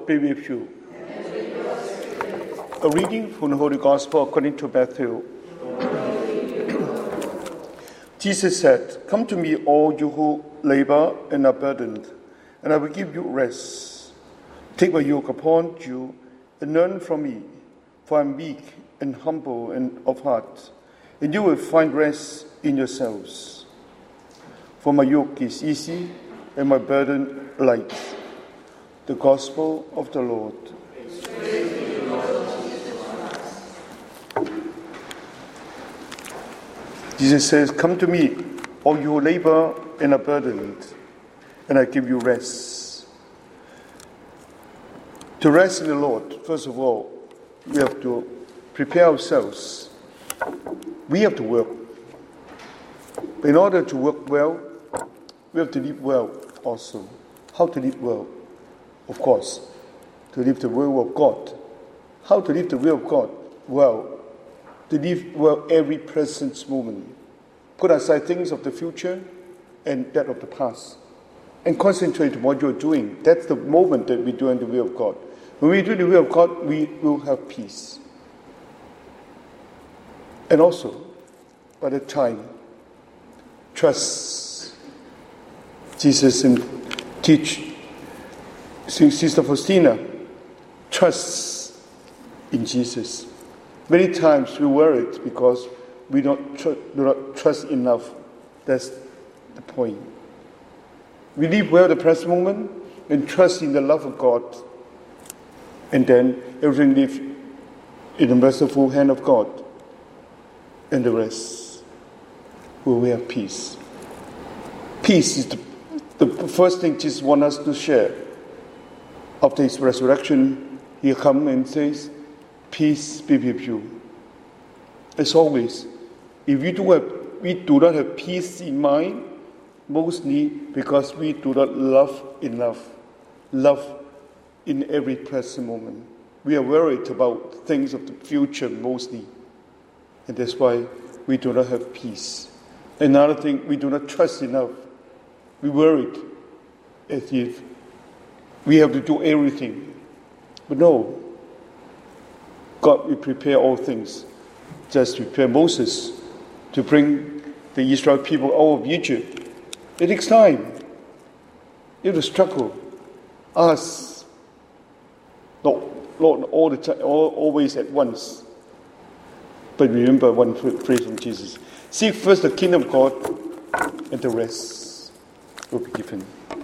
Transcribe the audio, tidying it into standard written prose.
be with you. A reading from the Holy Gospel according to Matthew. Jesus said, "Come to me, all you who labor and are burdened, and I will give you rest. Take my yoke upon you and learn from me, for I am meek and humble and of heart, and you will find rest in yourselves. For my yoke is easy and my burden light." The Gospel of the Lord. Jesus says, "Come to me, all you who labor and are burdened, and I give you rest." To rest in the Lord, first of all, we have to prepare ourselves. We have to work. In order to work well, we have to live well also. How to live well? Of course, to live the will of God. How to live the will of God? Well, to live well every present moment. Put aside things of the future and that of the past. And concentrate on what you're doing. That's the moment that we're doing the will of God. When we do the will of God, we will have peace. And also, by the time, trust. Jesus teach Sister Faustina, trust in Jesus. Many times we worry because we do not trust enough. That's the point. We live well the present moment and trust in the love of God. And then everything lives in the merciful hand of God. And the rest will we have peace. Peace is the first thing Jesus wants us to share. After his resurrection, he comes and says, "Peace be with you." As always, if we do not have peace in mind, mostly because we do not love enough. Love in every present moment. We are worried about things of the future mostly. And that's why we do not have peace. Another thing, we do not trust enough. We worried as if we have to do everything. But no. God will prepare all things. Just prepare Moses to bring the Israel people out of Egypt. It takes time. It will struggle. Us. Not all the time, always at once. But remember one phrase from Jesus. Seek first the kingdom of God, and the rest will be given.